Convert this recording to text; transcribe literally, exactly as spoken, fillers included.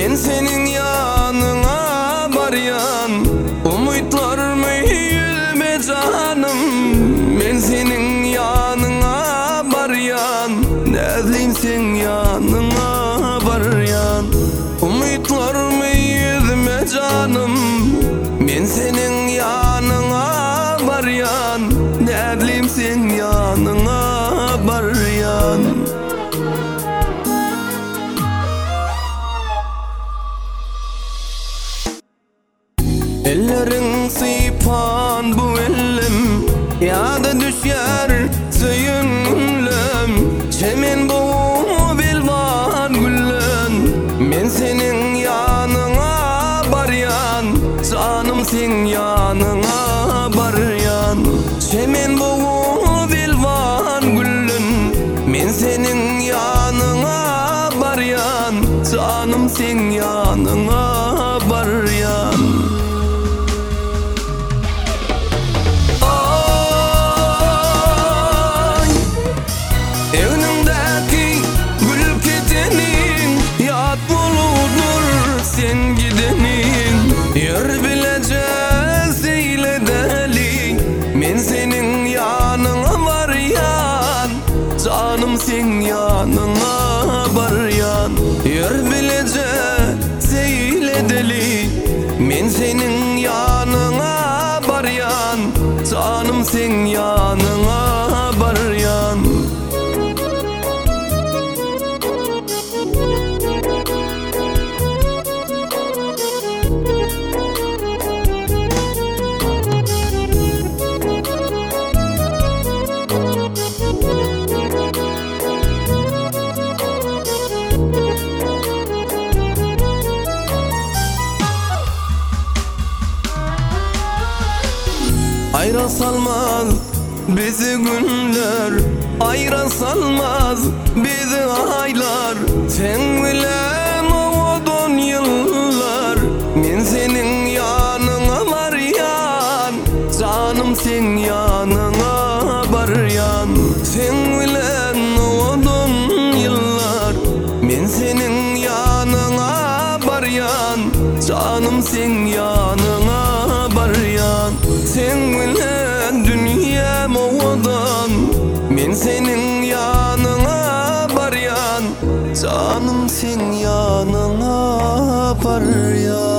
men senin yanına baryan. Umutlar mı yüzme canım, men senin yanına baryan. Ne bileyim sen yanına baryan. Umutlar mı yüzme canım, men senin yanına baryan. Ne bileyim sen yanına baryan. Ellerin sıypan bu elim, ya da düşer söyünlüm. Çemen bu bilvan güllün, men senin yanına baryan. Canım sen yanına baryan. Çemen bu bilvan güllün, men senin yanına baryan. Canım sen yanına baryan. Sen gidenin yar bileceğiz eyle deli, men senin yanına varyan. Canım sen yanına baryan. Yar bileceğiz eyle deli, men senin yanına baryan. Canım sen yanına baryan. Ayra salmaz bizi günler, ayra salmaz bizi aylar. Sen bilen oğudun yıllar, men senin yanına varyan. Canım sen yanına baryan. Sen bilen oğudun yıllar, men senin yanına baryan. Canım sen yanına baryan. Sen bilen dünyam oğudan, men senin yanına baryan. Canım sen yanına baryan.